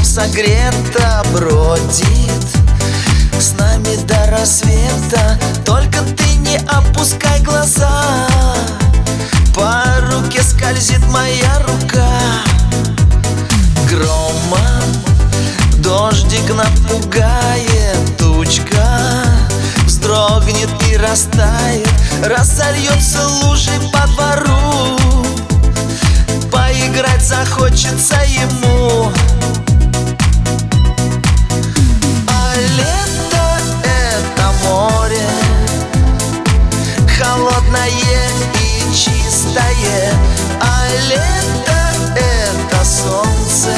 согрета бродит с нами до рассвета. Только ты не опускай глаза, по руке скользит моя рука. Громом дождик напугает, тучка вздрогнет и растает, разольется лужей по двору. Поиграть захочется ему. А лето — это море, холодное и чистое. А лето — это солнце,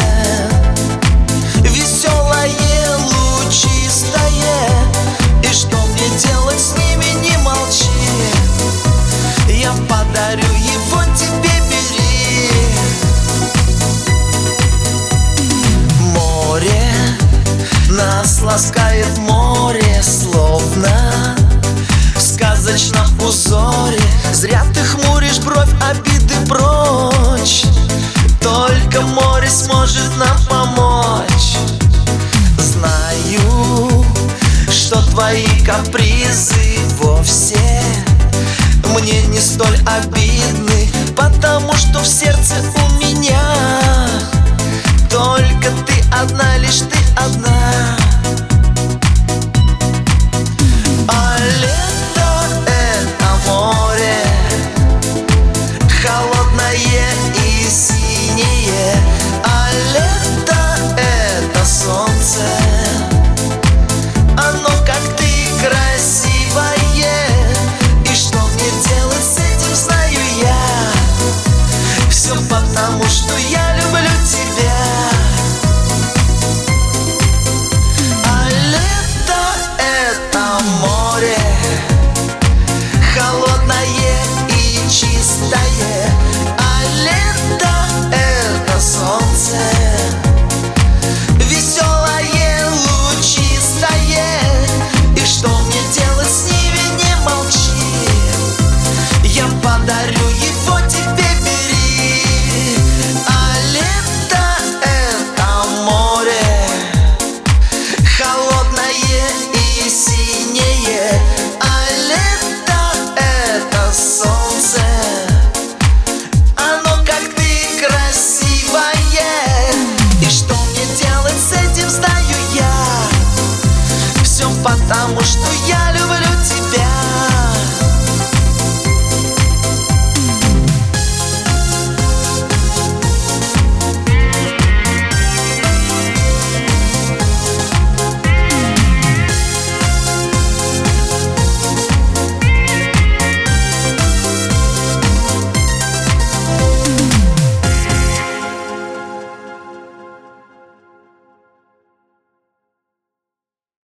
веселое, лучистое. И что мне делать с ними, не молчи, я подарю его тебе, бери. Море нас ласкает, море словно в сказочном узоре. Зря ты хмуришь бровь, обиды прочь, только море сможет нам помочь. Знаю, что твои капризы вовсе мне не столь обидны, потому что в сердце у меня только ты одна, лишь ты одна. А лето — это море, холодное и синее. А лето — это солнце, оно как ты красивое. И что мне делать с этим, знаю я. Все потому, что я люблю тебя. А лето — это море, холодное и чистое. А лето — это солнце, веселое, лучистое. И что мне делать с ними, не молчи, я подарю его тебе, бери. А лето — это море, холодное и синее. А лето — это солнце, оно как ты красивое. И что мне делать с этим, знаю я. Все потому, что я люблю